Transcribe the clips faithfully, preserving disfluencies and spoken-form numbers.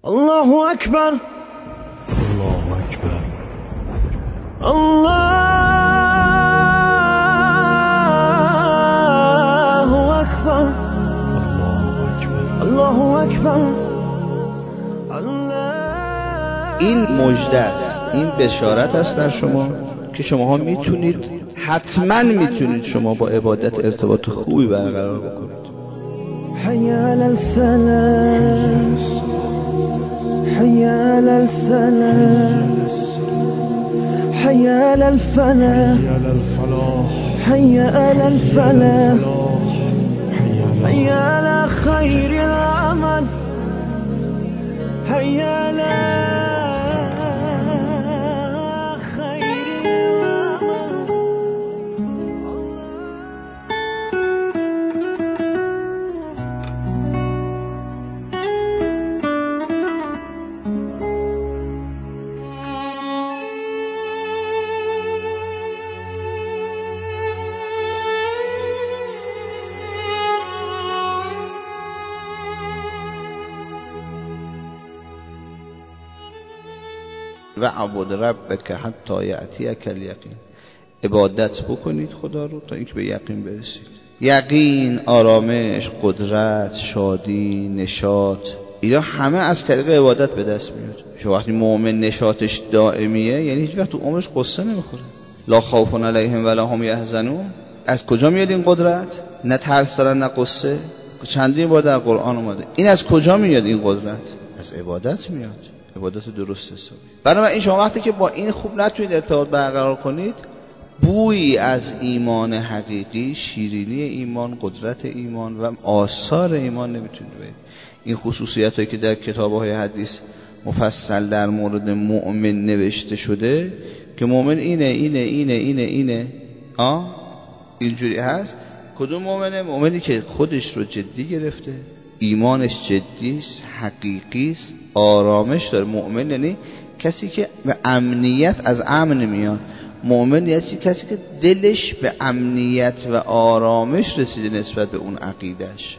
الله اکبر الله اکبر الله اکبر الله اکبر. این مژده است، این بشارت است در شما که شماها میتونید، حتما میتونید شما با عبادت ارتباط خوبی برقرار بکنید. حی علی الصلاة حی علی الصلاة حی علی الفلاح حی علی الفلاح حی علی خیر العمل حی علی و عبد ربک حتی یأتیک الیقین. عبادت بکنید خدا رو تا اینکه به یقین برسید. یقین، آرامش، قدرت، شادی، نشاط، اینا همه از طریق عبادت به دست میاد. شما وقتی مؤمن نشاطش دائمیه یعنی هیچ وقت تو عمرش قصه نمیخوره. لا خوف علیهم ولا هم یحزنون. از کجا میاد این قدرت؟ نه ترس دارن نه قصه. چندین بار در قرآن اومده. این از کجا میاد این قدرت؟ از عبادت میاد. عبادت درست حسابی. بنابراین شما وقتی که با این خوب نتونید ارتباط برقرار کنید، بویی از ایمان حقیقی، شیرینی ایمان، قدرت ایمان و آثار ایمان نمیتونید ببینید. این خصوصیت هایی که در کتاب های حدیث مفصل در مورد مؤمن نوشته شده که مؤمن اینه اینه اینه اینه اینه آه اینجوری هست. کدوم مؤمنه؟ مؤمنی که خودش رو جدی گرفته، ایمانش جدیست، حقیقیست، آرامش داره. مؤمن یعنی کسی که به امنیت از امن میاد. مؤمن یعنی کسی که دلش به امنیت و آرامش رسیده نسبت به اون عقیدش،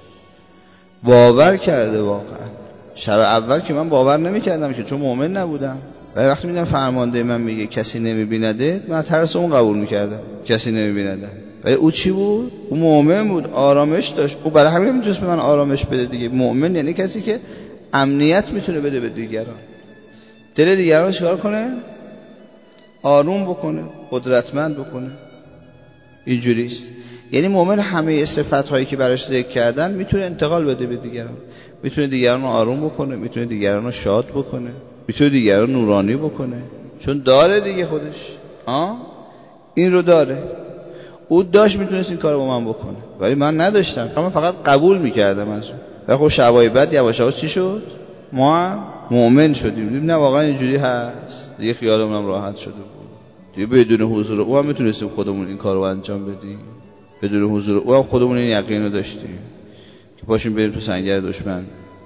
باور کرده. واقعا شب اول که من باور نمی‌کردم که چون مؤمن نبودم، ولی وقتی میدم فرمانده من میگه کسی نمیبینده، من ترس اون قبول میکردم کسی نمیبینده. ولی او چی بود؟ او مؤمن بود، آرامش داشت. او برای همین میتونست به من آرامش بده دیگه. مؤمن یعنی کسی که امنیت میتونه بده به دیگران، دل دیگران چیکار کنه؟ آروم بکنه، قدرتمند بکنه. اینجوریست. یعنی مؤمن همه صفات هایی که براش ذکر کردن میتونه انتقال بده به دیگران. میتونه دیگران رو آروم بکنه، میتونه دیگران رو شاد بکنه، میتونه دیگران رو نورانی بکنه، چون داره دیگه خودش. آه این رو داره. او داشت میتونست این کارو با من بکنه ولی من نداشتم. من فقط قبول میکردم از اون. و خب شبای بعد یواش یواش چی شد؟ ما هم مؤمن شدیم. دیدیم نه واقعا اینجوری هست. دیگه خیالمون هم راحت شده بود. دیگه بدون حضور او هم میتونستیم خودمون این کارو انجام بدیم. بدون حضور او هم خودمون این یقین رو داشتیم که پاشیم بریم تو سنگر دشمن،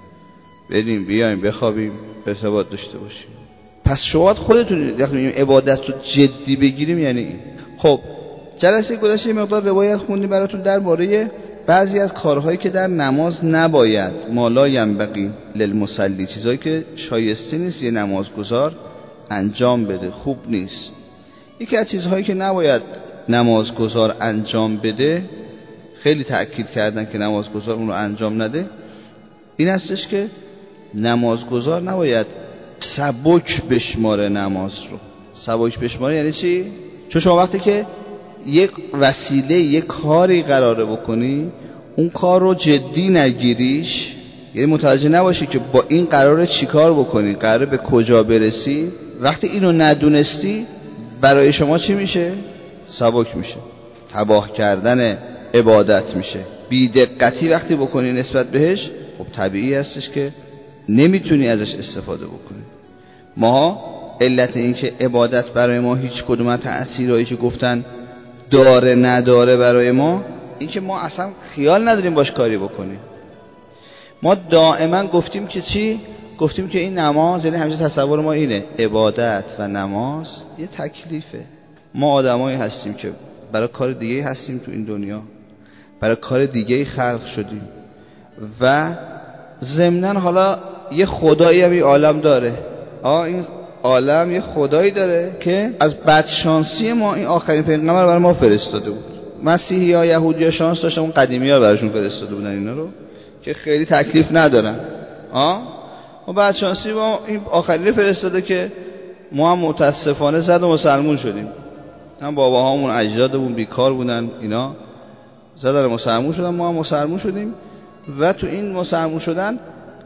بریم بیایم بخوابیم، ارتباط داشته باشیم. پس شما خودتون وقتی میگیم عبادت رو جدی بگیریم یعنی این. خب جلسه گذشته مقدار روایت خوندیم براتون درباره بعضی از کارهایی که در نماز نباید، ما لا ینبغی للمصلی، چیزایی که شایسته نیست یه نمازگزار انجام بده، خوب نیست. یکی از چیزهایی که نباید نمازگزار انجام بده، خیلی تأکید کردن که نمازگزار اون رو انجام نده، این هستش که نمازگزار نباید سبک بشماره نماز رو. سبک بشماره یعنی چی؟ چون شما وقتی که یک وسیله، یک کاری قراره بکنی، اون کار رو جدی نگیریش، یعنی متوجه نباشی که با این قراره چی کار بکنی، قراره به کجا برسی، وقتی اینو ندونستی برای شما چی میشه؟ سبک میشه، تباه کردن عبادت میشه. بی دقتی وقتی بکنی نسبت بهش، خب طبیعی هستش که نمیتونی ازش استفاده بکنی. ما علت این که عبادت برای ما هیچ کدوم از تأثیرهایی که گفتن داره نداره برای ما، این که ما اصلا خیال نداریم باش کاری بکنیم. ما دائما گفتیم که چی؟ گفتیم که این نماز، یعنی همیشه تصور ما اینه عبادت و نماز یه تکلیفه. ما آدمایی هستیم که برای کار دیگه هستیم تو این دنیا، برای کار دیگه خلق شدیم و ضمناً حالا یه خدایی هم این عالم داره. آه این عالم یه خدایی داره که از بدشانسی ما این آخرین پیغمبر رو برای ما فرستاده بود. مسیحی ها یهودی ها شانس داشتن اون قدیمی ها براشون فرستاده بودن اینا رو که خیلی تکلیف ندارن. آه و بدشانسی ما این آخرین فرستاده که ما هم متاسفانه زد و مسلمون شدیم. هم باباهامون اجدادمون بیکار بودن، اینا زدن مسلمون شدن، ما هم مسلمون شدیم و تو این مسلمون شدن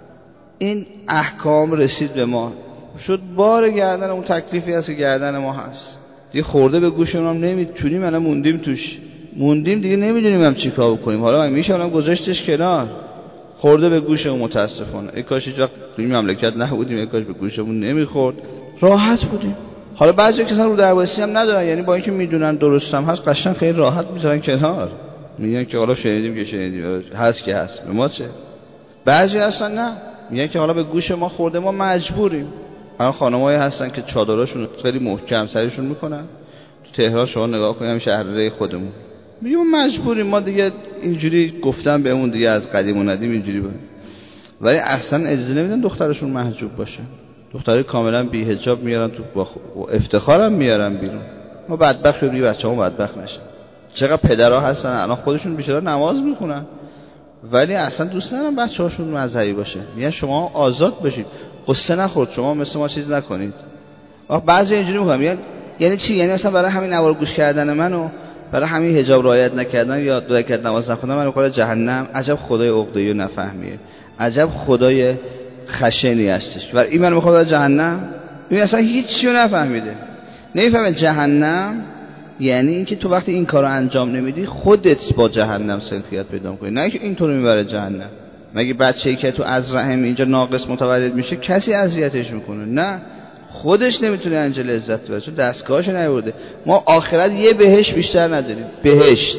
این احکام رسید به ما، شد بار گردن اون تکلیفی هست که گردن ما هست دیگه خورده به گوشمون هم نمیتونیم، الان موندیم توش، موندیم دیگه نمیدونیم هم چی کار بکنیم. حالا میشه اونم گذاشتش کنار، خورده به گوشمون متاسفانه. ای کاش هیچ وقت توی مملکت نبودیم، ای کاش به گوشمون نمیخورد، راحت بودیم. حالا بعضی کسا رو درواسی هم ندارن، یعنی با اینکه میدونن درستم هست قشنگ خیلی راحت میذارن کنار، میگن که حالا شنیدیم که شنیدیم هست که هست، به ما چه. بعضی هستن نه، میگن که حالا به گوش ما خورده ما مجبوریم. الان خانمایی هستن که چادراشون خیلی محکم سرشون میکنن، تو تهران شما نگاه کنیم شهرهای خودمون، میگیم مجبوریم ما دیگه، اینجوری گفتن بهمون دیگه از قدیم و ندیم اینجوری بود. ولی اصلا اجازه نمیدن دخترشون محجوب باشه، دخترای کاملا بی حجاب میارن تو، با افتخارم میارن بیرون. ما بدبخت شدیم بچه‌مون بدبخت نشن. چقدر پدرها هستن الان خودشون بیشتر نماز میخونن ولی اصلا دوست ندارن بچه‌هاشون مذهبی باشه، میگن شما آزاد بشید، قصه نخورد، شما مثل ما چیز نکنید. آخه بعضی اینجوری میگن، میگن یعنی چی؟ یعنی مثلا برای همین نوار گوش کردن منو، برای همین حجاب رعایت نکردن یا دو رکعت نماز نخوندن منو کار جهنم؟ عجب خدای عقده‌ای و نفهمیه، عجب خدای خشنی هستش و این منو میخواد جهنم. این اصلا هیچ چیو نفهمیده، نمیفهمه جهنم یعنی اینکه تو وقتی این کارو انجام نمیدی خودت با جهنم سنخیت پیدا می‌کنی، نه که اینطور میبره جهنم. مگه بچه‌ای که تو از رحم اینجا ناقص متولد میشه کسی اذیتش میکنه؟ نه، خودش نمیتونه انجا لذت ببره چون دستگاهش نیورده. ما آخرت یه بهشت بیشتر نداریم. بهشت،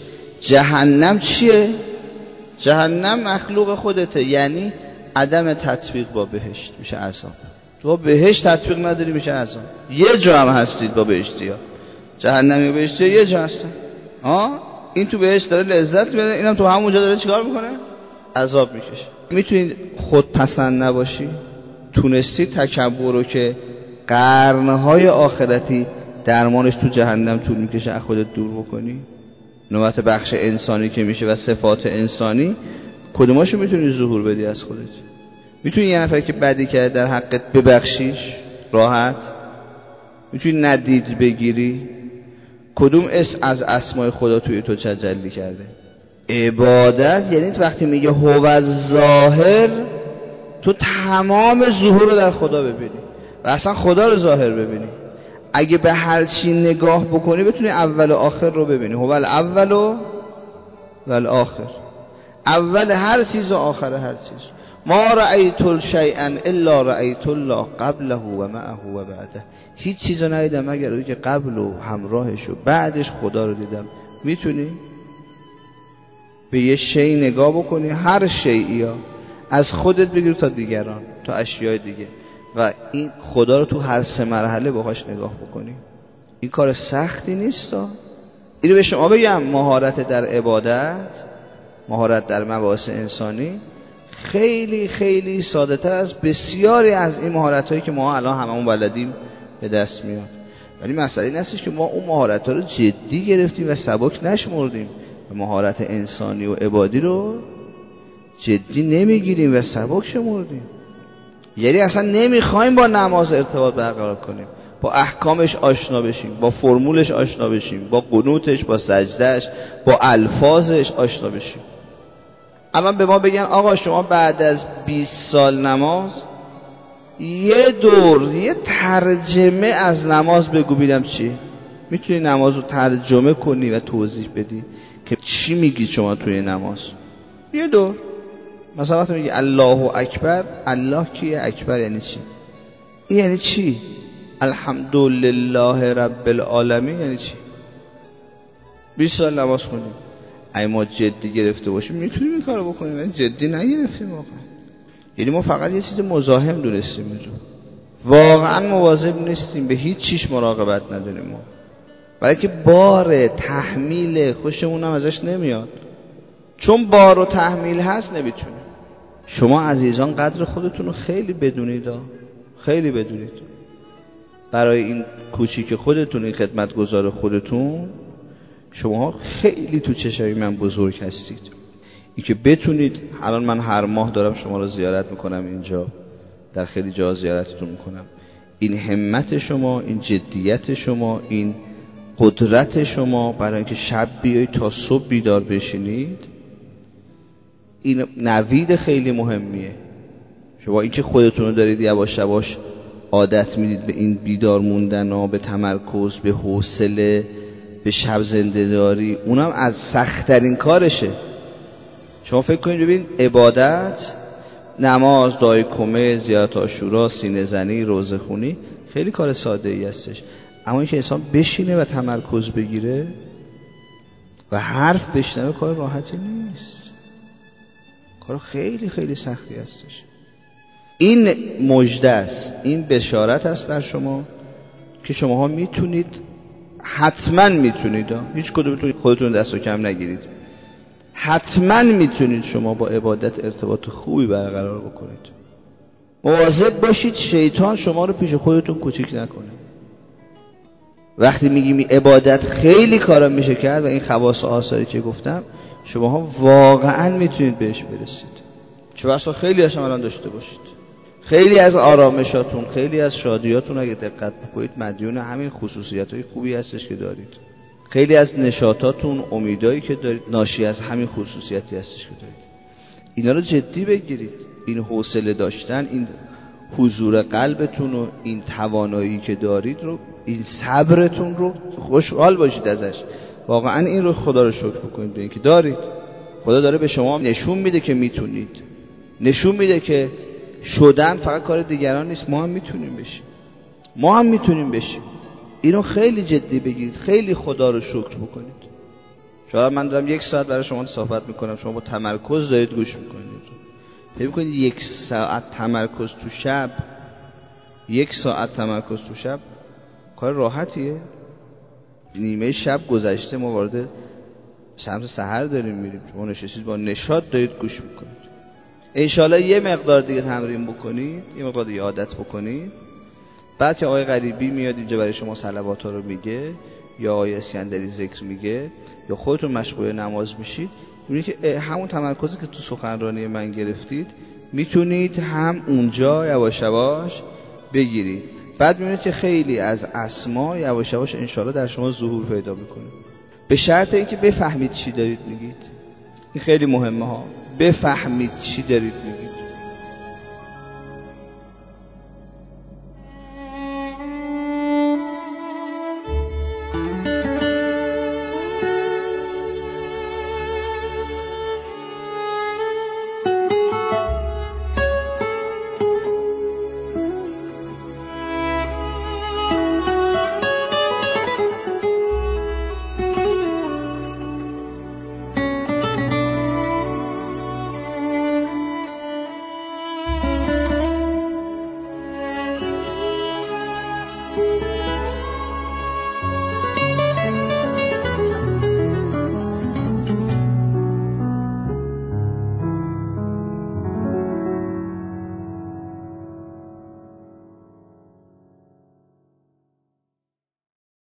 جهنم چیه؟ جهنم مخلوق خودته، یعنی عدم تطبیق با بهشت میشه عذاب. تو بهشت تطبیق نداری میشه عذاب. یه جا هم هستید با بهشتیا، جهنمی و بهشتی یه جا هستن. ها این تو بهشت داره لذت میبره، اینم تو همونجا داره چیکار میکنه؟ عذاب میکشه. میتونید خود پسند نباشی؟ تونستی تکبر رو که قرنهای آخرتی درمانش تو جهنم طول میکشه از خودت دور بکنی؟ نوبت بخش انسانی که میشه و صفات انسانی کدوماشو میتونی ظهور بدی از خودت؟ میتونی یه نفر که بدی کرد در حقت ببخشیش راحت؟ میتونی ندید بگیری؟ کدوم اسم از اسمای خدا توی تو تجلی کرده؟ عبادت یعنی وقتی میگه هو الظاهر تو تمام ظهور رو در خدا ببینی و اصلا خدا رو ظاهر ببینی. اگه به هر چی نگاه بکنی بتونی اول و آخر رو ببینی. هو الاول و والآخر، اول هر چیز و آخر هر چیز. ما رأیت شیئا الا رأیت الله قبله و معه و بعده، هیچ چیزو ندیدم مگر اون که قبل و همراهش و بعدش خدا رو دیدم. میتونی به یه شی نگاه بکنی، هر شیئی ها، از خودت بگیر تا دیگران تا اشیاء دیگه، و این خدا رو تو هر سه مرحله باهاش نگاه بکنی. این کار سختی نیست. اینو به شما بگم، مهارت در عبادت، مهارت در مباحث انسانی خیلی خیلی ساده تر از بسیاری از این مهارت هایی که ما الان هممون بلدیم به دست میاد. ولی مسئله این هستش که ما اون مهارت ها رو جدی گرفتیم و سبک نشمردیم و مهارت انسانی و عبادی رو جدی نمیگیریم و سبک شمردیم. یعنی اصلا نمیخوایم با نماز ارتباط برقرار کنیم، با احکامش آشنا بشیم، با فرمولش آشنا بشیم، با قنوتش، با سجدهش، با الفاظش آشنا بشیم. الان به ما بگن آقا شما بعد از بیست سال نماز یه دور یه ترجمه از نماز بگو ببینم چی؟ میتونی نماز رو ترجمه کنی و توضیح بدی که چی میگی شما توی نماز؟ یه دور مثلا وقتی میگی الله اکبر، الله کیه؟ اکبر یعنی چی؟ این یعنی چی؟ الحمدلله رب العالمین یعنی چی؟ بیست سال نماز خونیم، اگه ما جدی گرفته باشیم میتونیم این کارو بکنیم، ولی جدی نگرفتیم واقعا. یعنی ما فقط یه چیز مزاحم دونستیم اینجا، واقعا مواظب نیستیم، به هیچ چیش مراقبت نداریم ما، برای که بار تحمیل خوشمون هم ازش نمیاد. چون بار و تحمیل هست نمیتونیم. شما عزیزان قدر خودتون رو خیلی بدونید، خیلی بدونید. برای این کوچیک خودتون، این خدمتگزار خودتون، شما خیلی تو چشای من بزرگ هستید. این که بتونید، الان من هر ماه دارم شما رو زیارت میکنم اینجا، در خیلی جا زیارتتون میکنم. این همت شما، این جدیت شما، این قدرت شما برای اینکه شب بیایید تا صبح بیدار بشینید، این نوید خیلی مهمیه. شما این که خودتون رو دارید یواش یواش عادت میدید به این بیدار موندن و به تمرکز، به حوصله، به شب زنده داری، اونم از سخت‌ترین کارشه. شما فکر کنید ببین عبادت، نماز، دعای کمه، زیارت عاشورا، سینه زنی، روزه خونی خیلی کار ساده ای هستش، اما اینکه انسان بشینه و تمرکز بگیره و حرف بشنوه کار راحتی نیست، کار خیلی خیلی سختی هستش. این مژده است، این بشارت است بر شما که شماها میتونید، حتما میتونید، هیچ کدومتون خودتون دست و کم نگیرید، حتما میتونید شما با عبادت ارتباط خوبی برقرار بکنید. مواظب باشید شیطان شما رو پیش خودتون کوچیک نکنه. وقتی میگیم عبادت خیلی کارا میشه کرد و این خواص آثاری که گفتم شماها واقعا میتونید بهش برسید. چه بسا خیلی هاشم الان داشته باشید. خیلی از آرامشاتون، خیلی از شادیاتون اگه دقت بکنید مدیون همین خصوصیت‌های خوبی هستش که دارید. خیلی از نشاطاتون، امیدایی که دارید ناشی از همین خصوصیتی هستش که دارید. اینا رو جدی بگیرید. این حوصله داشتن، این حضور قلبتون و این توانایی که دارید رو، این صبرتون رو، خوشحال باشید ازش. واقعا این رو خدا رو شکر بکنید به این که دارید. خدا داره به شما نشون میده که میتونید. نشون میده که شدن فقط کار دیگران نیست، ما هم میتونیم بشیم. ما هم میتونیم بشیم. اینو خیلی جدی بگیرید، خیلی خدا رو شکر بکنید. شاید من دارم یک ساعت برای شما صحبت میکنم، شما با تمرکز دارید گوش میکنید. فکر کنید یک ساعت تمرکز تو شب، یک ساعت تمرکز تو شب کار راحتیه؟ نیمه شب گذشته، ما وارد سمت سحر داریم میریم، شما نشستید با نشاط دارید گوش میکنید. انشالله یه مقدار دیگه تمرین بکنید، یه مقدار دیگه عادت بکنید، بعد که آقای غریبی میاد اینجا برای شما صلوات ها رو میگه، یا آقای اسکندری ذکر میگه، یا خودتون مشغول نماز میشید، میبینید که همون تمرکزی که تو سخنرانی من گرفتید میتونید هم اونجا یواش یواش بگیرید. بعد میبینید که خیلی از اسما یواش یواش انشالله در شما ظهور پیدا میکنه، به شرط اینکه بفهمید چی دارید میگید. این خیلی مهمه ها، بفهمید چی دارید میگید.